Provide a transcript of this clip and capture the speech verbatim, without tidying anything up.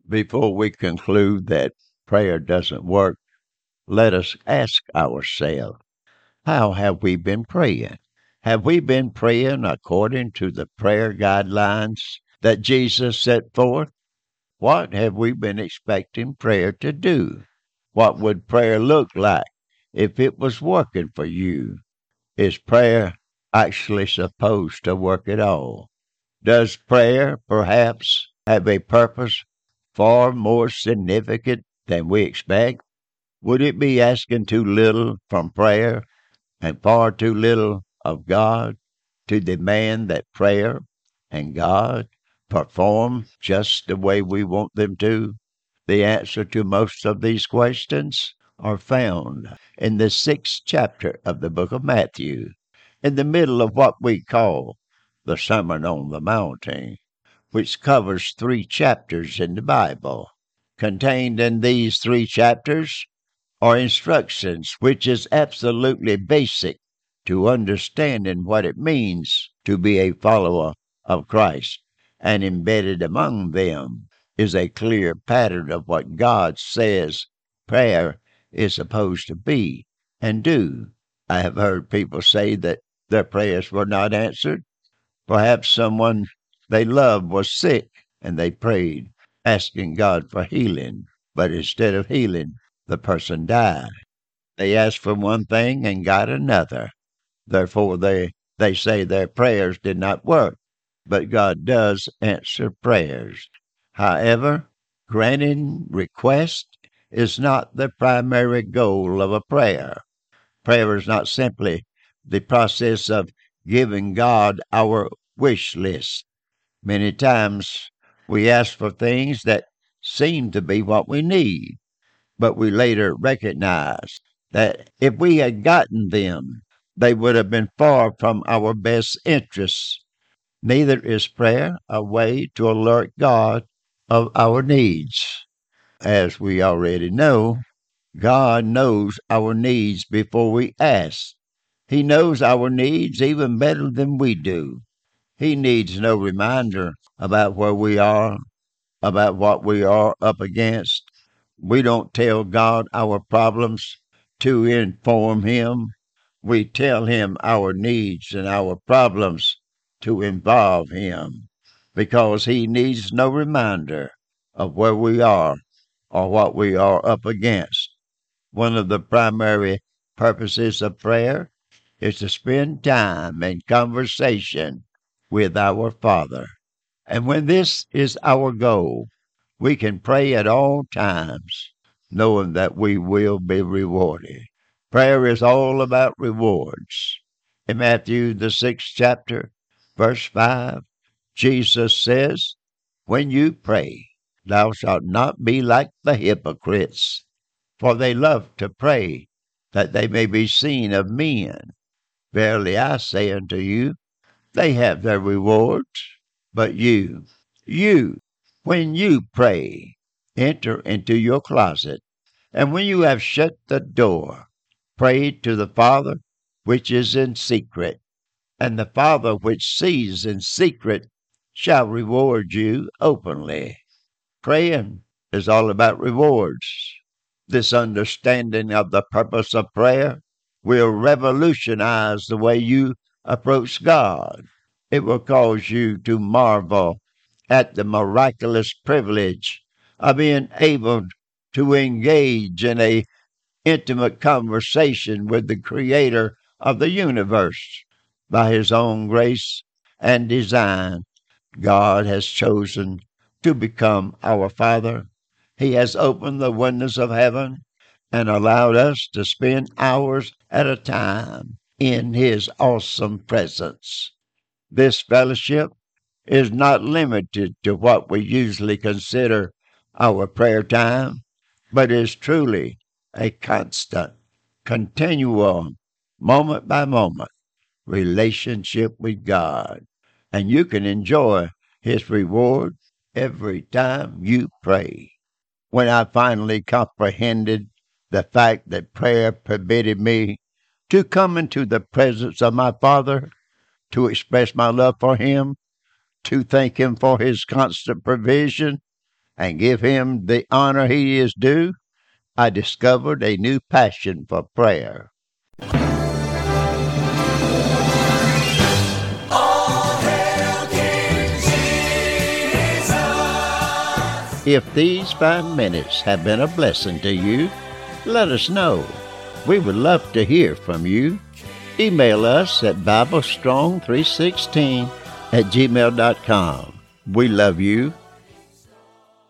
Before we conclude that prayer doesn't work, let us ask ourselves, how have we been praying? Have we been praying according to the prayer guidelines that Jesus set forth? What have we been expecting prayer to do? What would prayer look like if it was working for you? Is prayer actually supposed to work at all? Does prayer perhaps have a purpose far more significant than we expect? Would it be asking too little from prayer and far too little of God to demand that prayer and God perform just the way we want them to? The answer to most of these questions are found in the sixth chapter of the book of Matthew, in the middle of what we call the Sermon on the Mountain, which covers three chapters in the Bible. Contained in these three chapters are instructions which is absolutely basic to understanding what it means to be a follower of Christ, and embedded among them is a clear pattern of what God says prayer is supposed to be and do. I have heard people say that their prayers were not answered. Perhaps someone they loved was sick and they prayed, asking God for healing, but instead of healing, the person died. They asked for one thing and got another. Therefore, they, they say their prayers did not work. But God does answer prayers. However, granting request is not the primary goal of a prayer. Prayer is not simply the process of giving God our wish list. Many times we ask for things that seem to be what we need, but we later recognize that if we had gotten them, they would have been far from our best interests. Neither is prayer a way to alert God of our needs. As we already know, God knows our needs before we ask. He knows our needs even better than we do. He needs no reminder about where we are, about what we are up against. We don't tell God our problems to inform Him. We tell Him our needs and our problems to involve Him, because He needs no reminder of where we are or what we are up against. One of the primary purposes of prayer is to spend time in conversation with our Father. And when this is our goal, we can pray at all times, knowing that we will be rewarded. Prayer is all about rewards. In Matthew, the sixth chapter, verse five, Jesus says, "When you pray, thou shalt not be like the hypocrites, for they love to pray that they may be seen of men. Verily I say unto you, they have their rewards. But you, you, when you pray, enter into your closet, and when you have shut the door, pray to the Father which is in secret, and the Father which sees in secret shall reward you openly." Praying is all about rewards. This understanding of the purpose of prayer will revolutionize the way you approach God. It will cause you to marvel at the miraculous privilege of being able to engage in a intimate conversation with the Creator of the universe. By His own grace and design, God has chosen to become our Father. He has opened the windows of heaven and allowed us to spend hours at a time in His awesome presence. This fellowship is not limited to what we usually consider our prayer time, but is truly a constant, continual, moment by moment relationship with God. And you can enjoy His reward every time you pray. When I finally comprehended the fact that prayer permitted me to come into the presence of my Father, to express my love for Him, to thank Him for His constant provision, and give Him the honor He is due, I discovered a new passion for prayer. If these five minutes have been a blessing to you, let us know. We would love to hear from you. Email us at bible strong three sixteen at gmail dot com. We love you,